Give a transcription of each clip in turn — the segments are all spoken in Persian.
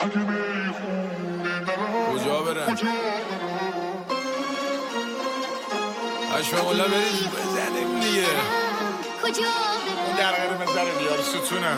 کجا برن؟ اشفاقالله برید بزنیم دیگه. کجا برن؟ اون درقه بزنه بیار ستونم.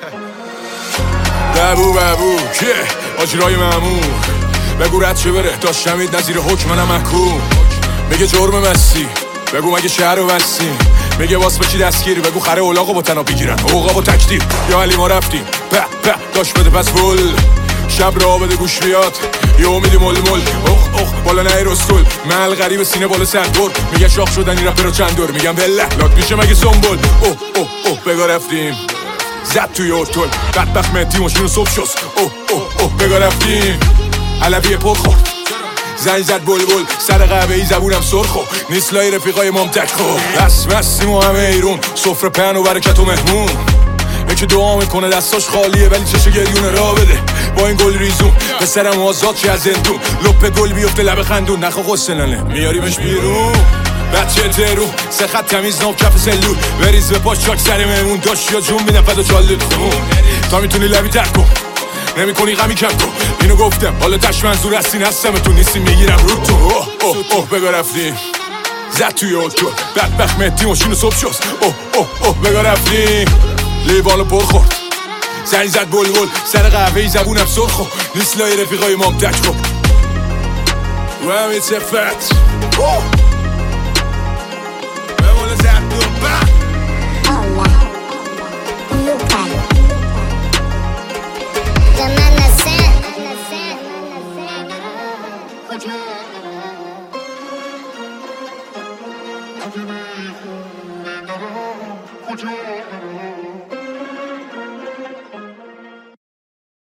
ببو که آجرای مامور بگو رد چه بره داشتمید نظیر حکم منم محکوم. میگه جرم مستی بگو مگه شهر رو بستی. میگه واس بچی دستگیری بگو خره اولاغو با تناب بگیرن اوقا و تکدیر. یا علی ما رفتیم به داشت بده پس بول شب را بده گوش بیاد یه امیدی مل اخ بالا نه رسول مل غریب سینه بالا سندور. میگه شاخ شدنی رفت رو چند دور میگم بله لات میشه مگه سنبول. اوه بگا رفتیم زد توی ارتول بدبخت مهدی ماشینو صبح شست. اوه بگا رفتیم علویه پر خورد زنگ زد بلبل سر قهوه ای زبونم سرخو نیست لای رفیقای مامتک خو بسیم و همه ایرون سفره پهن و برکت و مهمون. یکی دعا میکنه دستاش خالیه ولی چشه گریونه را بده با این گل ریزون پسرم آزاد چه از زندون لپ گل بیفته لب خندون نخوا غسلنه میاریمش بیرون بچه ترون سه خط تمیز ناب کف سلول بریز به پاش چاک سر مهمون داشت یا جون میدن فدا چالت خون تا میتونی لبی تک کن نمی کنی غمی کم کن اینو گفتم حالا تش منظور هستین هستم تو نیستی میگیرم رو تو. اوه بگا رفتیم زد توی اوتو بدبخت مهدی ماشینو صبح شست. اوه بگا رفتیم لیوانو پر خورد زنگ زد بلبل سر قهوه ای زبونم سرخو نیست لای رفیقای مامتک خو و همین صفت بمال زد دور